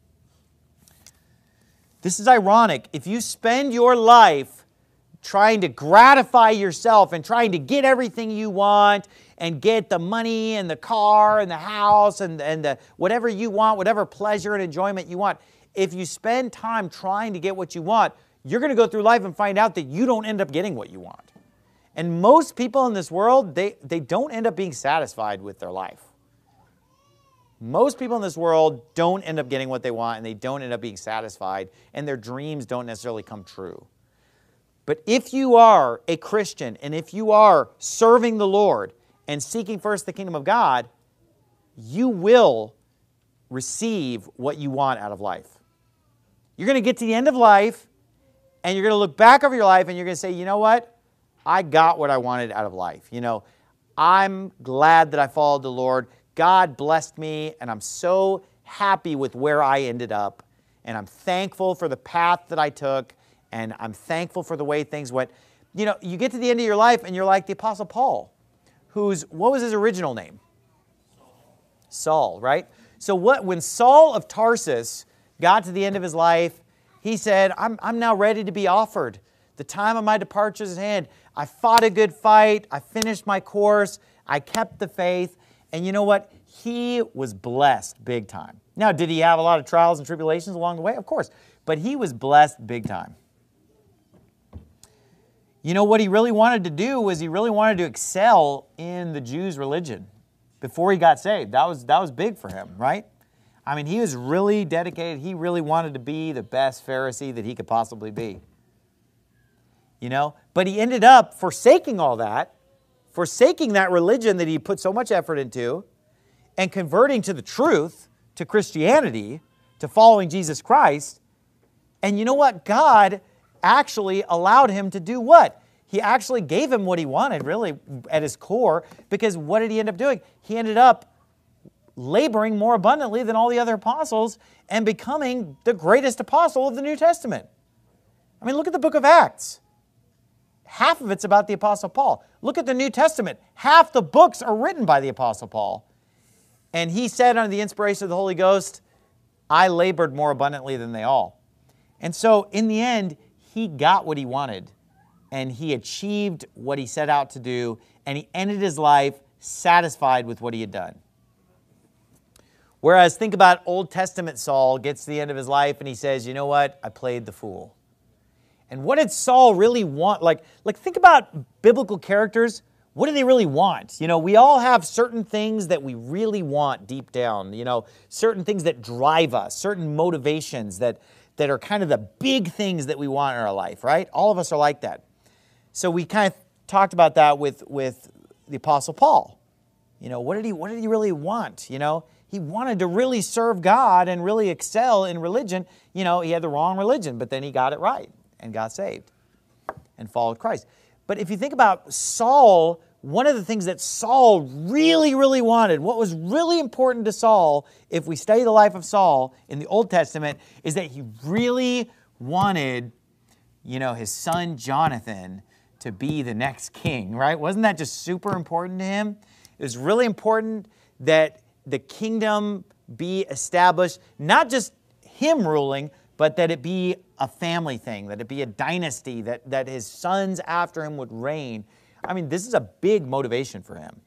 This is ironic. If you spend your life trying to gratify yourself and trying to get everything you want and get the money and the car and the house and, and the, whatever you want, whatever pleasure and enjoyment you want, if you spend time trying to get what you want, you're going to go through life and find out that you don't end up getting what you want. And most people in this world, they, they don't end up being satisfied with their life. Most people in this world don't end up getting what they want, and they don't end up being satisfied, and their dreams don't necessarily come true. But if you are a Christian, and if you are serving the Lord and seeking first the kingdom of God, you will receive what you want out of life. You're going to get to the end of life, and you're going to look back over your life, and you're going to say, you know what? I got what I wanted out of life. You know, I'm glad that I followed the Lord. God blessed me, and I'm so happy with where I ended up, and I'm thankful for the path that I took, and I'm thankful for the way things went. You know, you get to the end of your life, and you're like the Apostle Paul, who's, what was his original name? Saul, right? So what, when Saul of Tarsus got to the end of his life, he said, I'm, I'm now ready to be offered. The time of my departure is at hand. I fought a good fight. I finished my course. I kept the faith. And you know what? He was blessed big time. Now, did he have a lot of trials and tribulations along the way? Of course. But he was blessed big time. You know, what he really wanted to do was he really wanted to excel in the Jews' religion before he got saved. That was, that was big for him, right? I mean, he was really dedicated. He really wanted to be the best Pharisee that he could possibly be. You know? But he ended up forsaking all that, forsaking that religion that he put so much effort into, and converting to the truth, to Christianity, to following Jesus Christ. And you know what? God actually allowed him to do what? He actually gave him what he wanted, really, at his core, because what did he end up doing? He ended up laboring more abundantly than all the other apostles and becoming the greatest apostle of the New Testament. I mean, look at the book of Acts. Half of it's about the Apostle Paul. Look at the New Testament. Half the books are written by the Apostle Paul. And he said under the inspiration of the Holy Ghost, I labored more abundantly than they all. And so in the end, he got what he wanted. And he achieved what he set out to do. And he ended his life satisfied with what he had done. Whereas think about Old Testament Saul gets to the end of his life and he says, you know what? I played the fool. And what did Saul really want? Like, like think about biblical characters. What do they really want? You know, we all have certain things that we really want deep down, you know, certain things that drive us, certain motivations that, that are kind of the big things that we want in our life, right? All of us are like that. So we kind of talked about that with, with the Apostle Paul. You know, what did he, what did he really want? You know, he wanted to really serve God and really excel in religion. You know, he had the wrong religion, but then he got it right and got saved and followed Christ. But if you think about Saul, one of the things that Saul really, really wanted, what was really important to Saul, if we study the life of Saul in the Old Testament, is that he really wanted, you know, his son Jonathan to be the next king, right? Wasn't that just super important to him? It was really important that the kingdom be established, not just him ruling, but that it be a family thing, that it be a dynasty, that, that his sons after him would reign. I mean, this is a big motivation for him.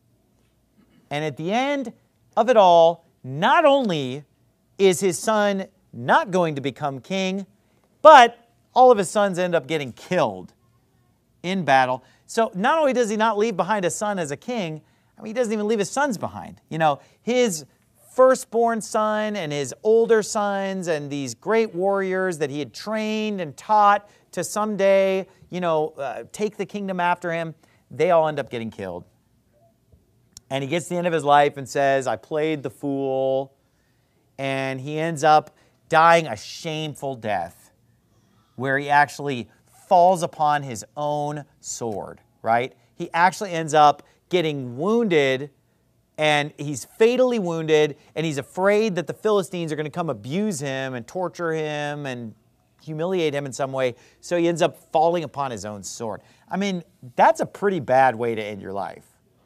And at the end of it all, not only is his son not going to become king, but all of his sons end up getting killed in battle. So not only does he not leave behind a son as a king, I mean, he doesn't even leave his sons behind. You know, his firstborn son and his older sons and these great warriors that he had trained and taught to someday, you know, uh, take the kingdom after him, they all end up getting killed. And he gets to the end of his life and says, I played the fool. And he ends up dying a shameful death where he actually falls upon his own sword, right? He actually ends up getting wounded, and he's fatally wounded, and he's afraid that the Philistines are going to come abuse him and torture him and humiliate him in some way, so he ends up falling upon his own sword. I mean, that's a pretty bad way to end your life.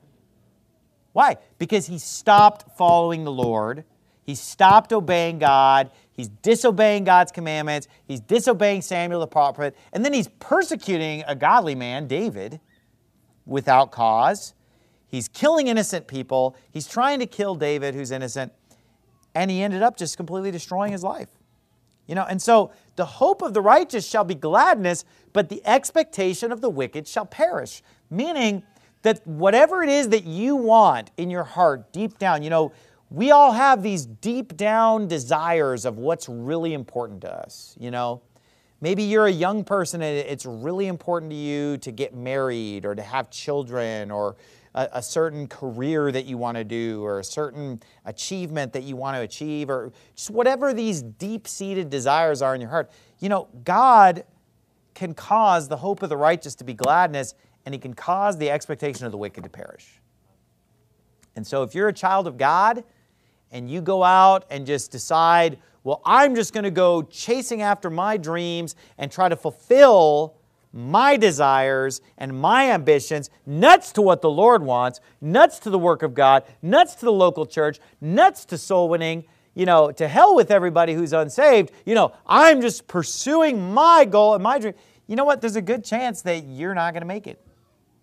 Why? Because he stopped following the Lord. He stopped obeying God. He's disobeying God's commandments. He's disobeying Samuel the prophet. And then he's persecuting a godly man, David, without cause. He's killing innocent people. He's trying to kill David, who's innocent. And he ended up just completely destroying his life. You know, and so the hope of the righteous shall be gladness, but the expectation of the wicked shall perish. Meaning that whatever it is that you want in your heart, deep down, you know, we all have these deep down desires of what's really important to us, you know. Maybe you're a young person and it's really important to you to get married or to have children or a, a certain career that you want to do or a certain achievement that you want to achieve or just whatever these deep-seated desires are in your heart. You know, God can cause the hope of the righteous to be gladness, and he can cause the expectation of the wicked to perish. And so if you're a child of God and you go out and just decide, well, I'm just going to go chasing after my dreams and try to fulfill my desires and my ambitions, nuts to what the Lord wants, nuts to the work of God, nuts to the local church, nuts to soul winning, you know, to hell with everybody who's unsaved. You know, I'm just pursuing my goal and my dream. You know what? There's a good chance that you're not going to make it,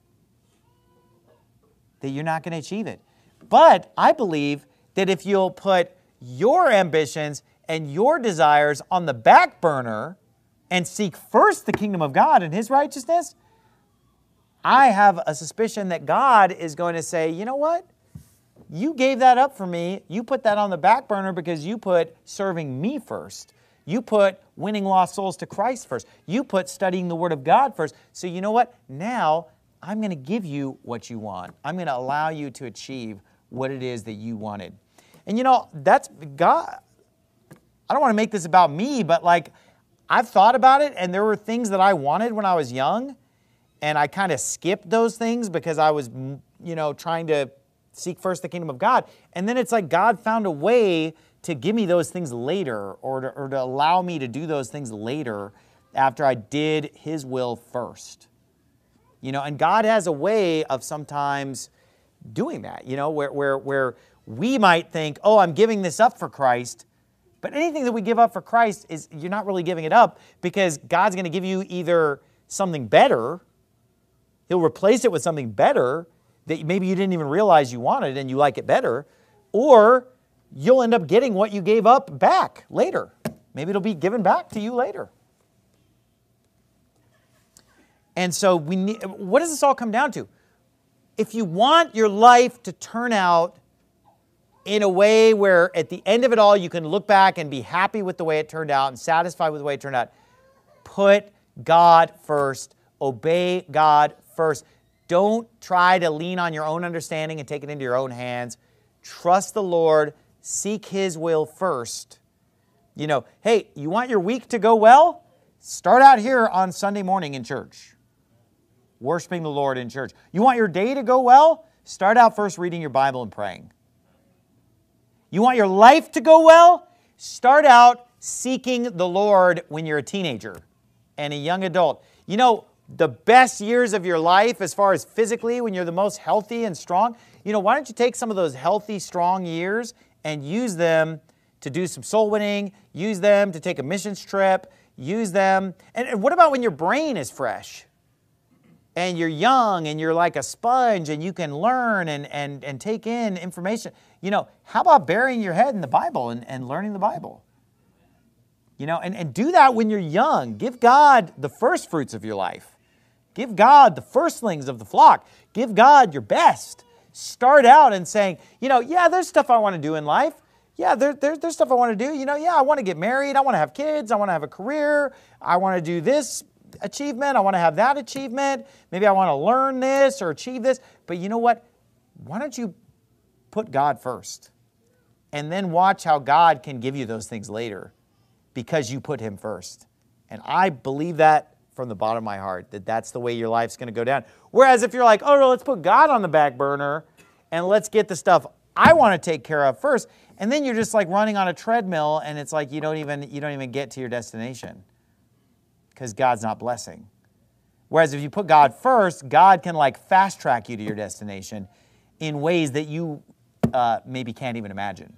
that you're not going to achieve it. But I believe that if you'll put your ambitions and your desires on the back burner and seek first the kingdom of God and his righteousness, I have a suspicion that God is going to say, you know what? You gave that up for me. You put that on the back burner because you put serving me first. You put winning lost souls to Christ first. You put studying the Word of God first. So you know what? Now I'm going to give you what you want. I'm going to allow you to achieve what it is that you wanted. And you know, that's God. I don't want to make this about me, but like, I've thought about it, and there were things that I wanted when I was young, and I kind of skipped those things because I was, you know, trying to seek first the kingdom of God. And then it's like God found a way to give me those things later, or to, or to allow me to do those things later after I did His will first. You know, and God has a way of sometimes doing that, you know, where, where, where we might think, oh, I'm giving this up for Christ. But anything that we give up for Christ, is you're not really giving it up, because God's going to give you either something better, He'll replace it with something better that maybe you didn't even realize you wanted and you like it better, or you'll end up getting what you gave up back later. Maybe it'll be given back to you later. And so we need, what does this all come down to? If you want your life to turn out in a way where at the end of it all you can look back and be happy with the way it turned out and satisfied with the way it turned out, put God first. Obey God first. Don't try to lean on your own understanding and take it into your own hands. Trust the Lord. Seek His will first. You know, hey, you want your week to go well? Start out here on Sunday morning in church, worshiping the Lord in church. You want your day to go well? Start out first reading your Bible and praying. You want your life to go well? Start out seeking the Lord when you're a teenager and a young adult. You know, the best years of your life as far as physically, when you're the most healthy and strong, you know, why don't you take some of those healthy, strong years and use them to do some soul winning, use them to take a missions trip, use them. And, and what about when your brain is fresh and you're young and you're like a sponge and you can learn and, and, and take in information? You know, how about burying your head in the Bible and, and learning the Bible? You know, and, and do that when you're young. Give God the first fruits of your life. Give God the firstlings of the flock. Give God your best. Start out and saying, you know, yeah, there's stuff I want to do in life. Yeah, there, there, there's stuff I want to do. You know, yeah, I want to get married. I want to have kids. I want to have a career. I want to do this achievement. I want to have that achievement. Maybe I want to learn this or achieve this. But you know what? Why don't you put God first? And then watch how God can give you those things later because you put Him first. And I believe that from the bottom of my heart, that that's the way your life's going to go down. Whereas if you're like, oh, no, let's put God on the back burner and let's get the stuff I want to take care of first, and then you're just like running on a treadmill, and it's like you don't even you don't even get to your destination because God's not blessing. Whereas if you put God first, God can like fast track you to your destination in ways that you uh, maybe can't even imagine.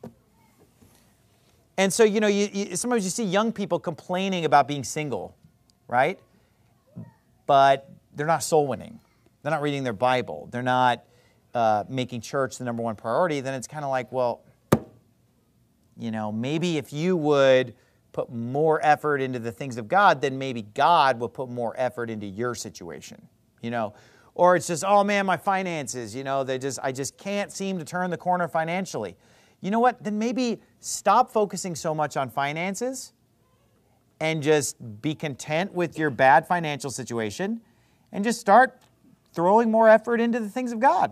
And so, you know, you, you, sometimes you see young people complaining about being single, right? But they're not soul winning. They're not reading their Bible. They're not uh, making church the number one priority. Then it's kind of like, well, you know, maybe if you would put more effort into the things of God, then maybe God will put more effort into your situation, you know. Or it's just, oh man, my finances, you know, they just I just can't seem to turn the corner financially. You know what? Then maybe stop focusing so much on finances and just be content with your bad financial situation and just start throwing more effort into the things of God.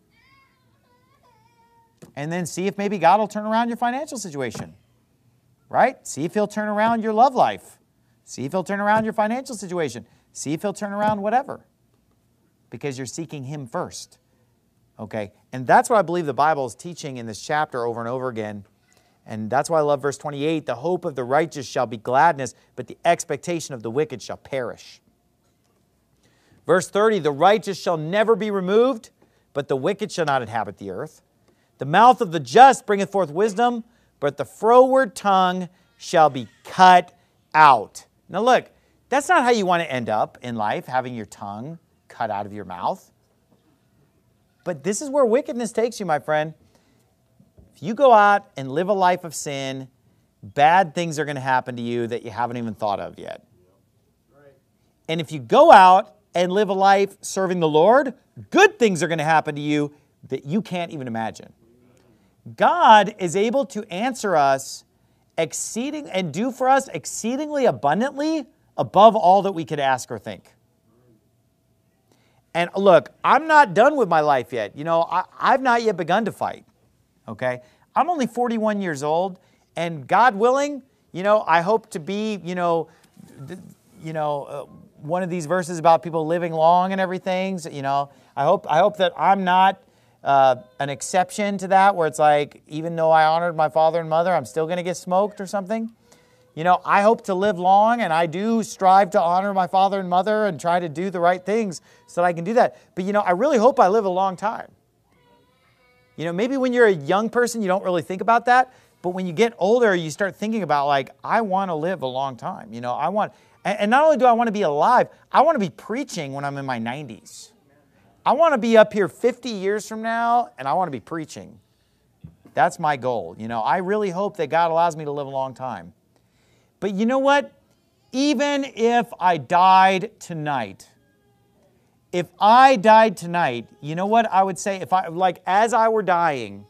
And then see if maybe God will turn around your financial situation, right? See if He'll turn around your love life. See if He'll turn around your financial situation. See if He'll turn around whatever, because you're seeking Him first. Okay, and that's what I believe the Bible is teaching in this chapter over and over again. And that's why I love verse twenty-eight. The hope of the righteous shall be gladness, but the expectation of the wicked shall perish. Verse thirty, the righteous shall never be removed, but the wicked shall not inhabit the earth. The mouth of the just bringeth forth wisdom, but the froward tongue shall be cut out. Now look, that's not how you want to end up in life, having your tongue cut out of your mouth. But this is where wickedness takes you, my friend. If you go out and live a life of sin, bad things are going to happen to you that you haven't even thought of yet. And if you go out and live a life serving the Lord, good things are going to happen to you that you can't even imagine. God is able to answer us exceeding and do for us exceedingly abundantly above all that we could ask or think. And look, I'm not done with my life yet. You know, I, I've not yet begun to fight, okay? I'm only forty-one years old, and God willing, you know, I hope to be, you know, th- you know, uh, one of these verses about people living long and everything. So, you know, I hope I hope that I'm not uh, an exception to that, where it's like, even though I honored my father and mother, I'm still going to get smoked or something. You know, I hope to live long, and I do strive to honor my father and mother and try to do the right things so that I can do that. But, you know, I really hope I live a long time. You know, maybe when you're a young person, you don't really think about that. But when you get older, you start thinking about, like, I want to live a long time. You know, I want, and not only do I want to be alive, I want to be preaching when I'm in my nineties. I want to be up here fifty years from now, and I want to be preaching. That's my goal. You know, I really hope that God allows me to live a long time. But you know what? Even if I died tonight, if I died tonight, you know what I would say? If I, like, as I were dying,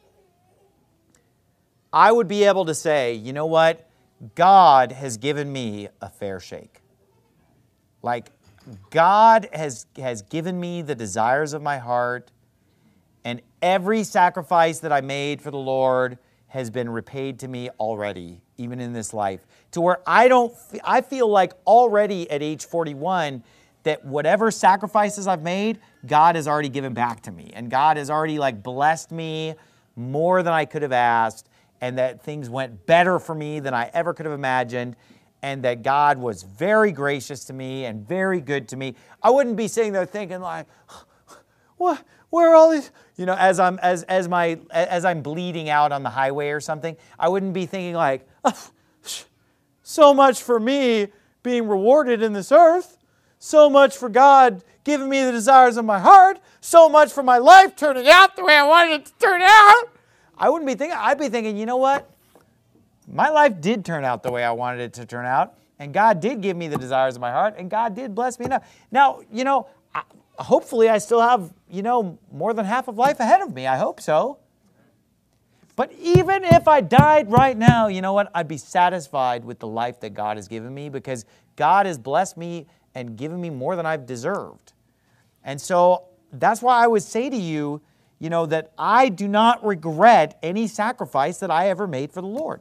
I would be able to say, you know what? God has given me a fair shake. Like, God has, has given me the desires of my heart, and every sacrifice that I made for the Lord has been repaid to me already, even in this life, to where I don't, I feel like already at age forty-one that whatever sacrifices I've made, God has already given back to me, and God has already like blessed me more than I could have asked, and that things went better for me than I ever could have imagined, and that God was very gracious to me and very good to me. I wouldn't be sitting there thinking like, what? Where are all these? You know, as I'm as as my as I'm bleeding out on the highway or something, I wouldn't be thinking like, oh, so much for me being rewarded in this earth, so much for God giving me the desires of my heart, so much for my life turning out the way I wanted it to turn out. I wouldn't be thinking. I'd be thinking, you know what? My life did turn out the way I wanted it to turn out, and God did give me the desires of my heart, and God did bless me enough. Now, you know, I, hopefully I still have, you know, more than half of life ahead of me. I hope so. But even if I died right now, you know what? I'd be satisfied with the life that God has given me, because God has blessed me and given me more than I've deserved. And so that's why I would say to you, you know, that I do not regret any sacrifice that I ever made for the Lord.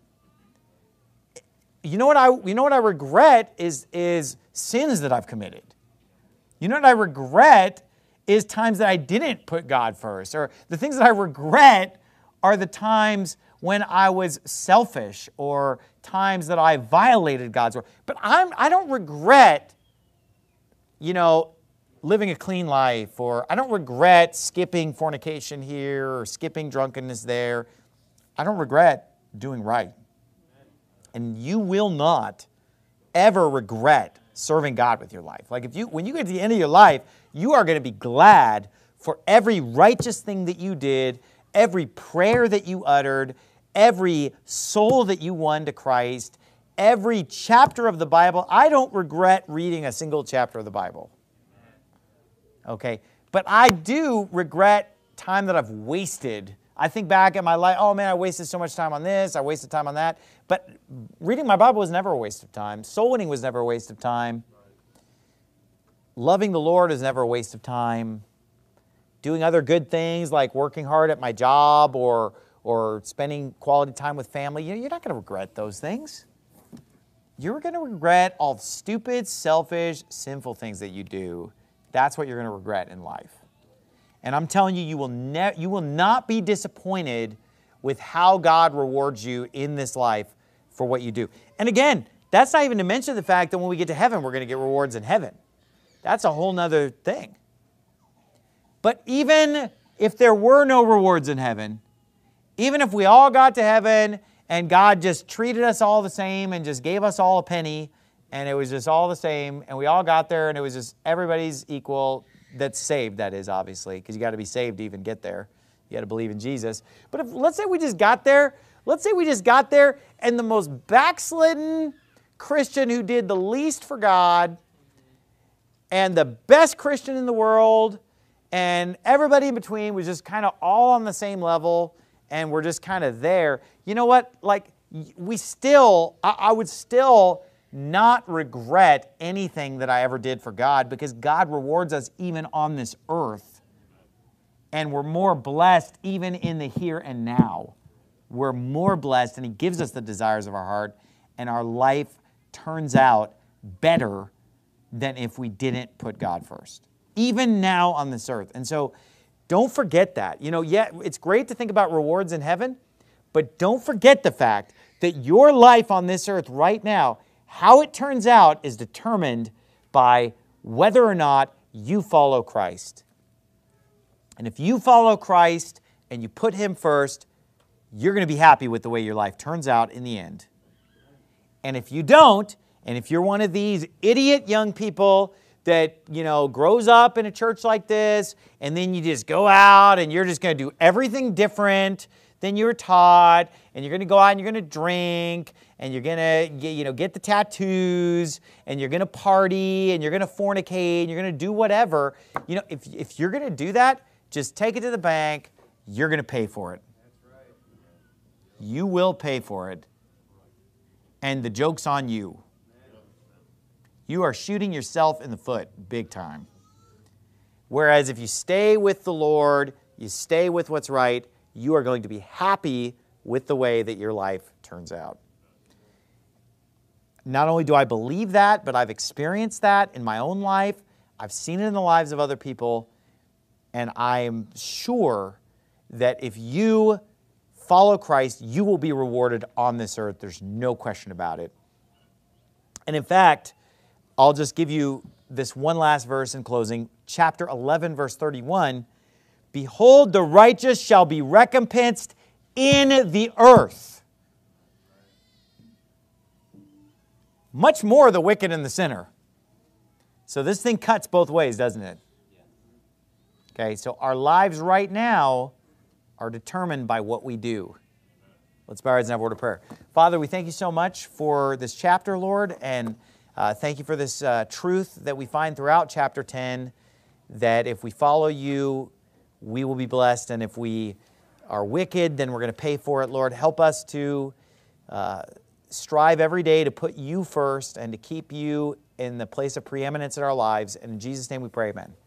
You know what I, you know what I regret is, is sins that I've committed. You know what I regret is times that I didn't put God first. Or the things that I regret are the times when I was selfish, or times that I violated God's word. But I'm, I don't regret, you know, living a clean life, or I don't regret skipping fornication here or skipping drunkenness there. I don't regret doing right. And you will not ever regret serving God with your life. Like if you, when you get to the end of your life, you are going to be glad for every righteous thing that you did, every prayer that you uttered, every soul that you won to Christ, every chapter of the Bible. I don't regret reading a single chapter of the Bible. Okay? But I do regret time that I've wasted. I think back at my life, oh man, I wasted so much time on this, I wasted time on that. But reading my Bible was never a waste of time. Soul winning was never a waste of time. Loving the Lord is never a waste of time. Doing other good things like working hard at my job, or, or spending quality time with family, you know, you're not going to regret those things. You're going to regret all the stupid, selfish, sinful things that you do. That's what you're going to regret in life. And I'm telling you, you will, ne- you will not be disappointed with how God rewards you in this life for what you do. And again, that's not even to mention the fact that when we get to heaven, we're going to get rewards in heaven. That's a whole nother thing. But even if there were no rewards in heaven, even if we all got to heaven and God just treated us all the same and just gave us all a penny, and it was just all the same, and we all got there and it was just everybody's equal, that's saved, that is, obviously, because you got to be saved to even get there. You got to believe in Jesus. But if, let's say we just got there, let's say we just got there and the most backslidden Christian who did the least for God, and the best Christian in the world, and everybody in between was just kind of all on the same level, and we're just kind of there. You know what? Like, we still, I, I would still not regret anything that I ever did for God, because God rewards us even on this earth. And we're more blessed even in the here and now. We're more blessed, and He gives us the desires of our heart. and our life turns out better than if we didn't put God first, even now on this earth. And so don't forget that. You know, yeah, it's great to think about rewards in heaven, but don't forget the fact that your life on this earth right now, how it turns out is determined by whether or not you follow Christ. And if you follow Christ and you put Him first, you're going to be happy with the way your life turns out in the end. And if you don't, and if you're one of these idiot young people that, you know, grows up in a church like this, and then you just go out and you're just going to do everything different than you were taught, and you're going to go out and you're going to drink, and you're going to, you know, get the tattoos, and you're going to party, and you're going to fornicate, and you're going to do whatever. You know, if, if you're going to do that, just take it to the bank. You're going to pay for it. You will pay for it. And the joke's on you. You are shooting yourself in the foot big time. Whereas if you stay with the Lord, you stay with what's right, you are going to be happy with the way that your life turns out. Not only do I believe that, but I've experienced that in my own life. I've seen it in the lives of other people. And I am sure that if you follow Christ, you will be rewarded on this earth. There's no question about it. And in fact, I'll just give you this one last verse in closing. Chapter eleven, verse thirty-one. Behold, the righteous shall be recompensed in the earth. Much more the wicked and the sinner. So this thing cuts both ways, doesn't it? Okay, so our lives right now are determined by what we do. Let's bow our heads and have a word of prayer. Father, we thank you so much for this chapter, Lord, and uh, thank you for this uh, truth that we find throughout chapter ten, that if we follow you, we will be blessed, and if we are wicked, then we're going to pay for it. Lord, help us to uh, strive every day to put you first and to keep you in the place of preeminence in our lives. And in Jesus' name we pray, amen.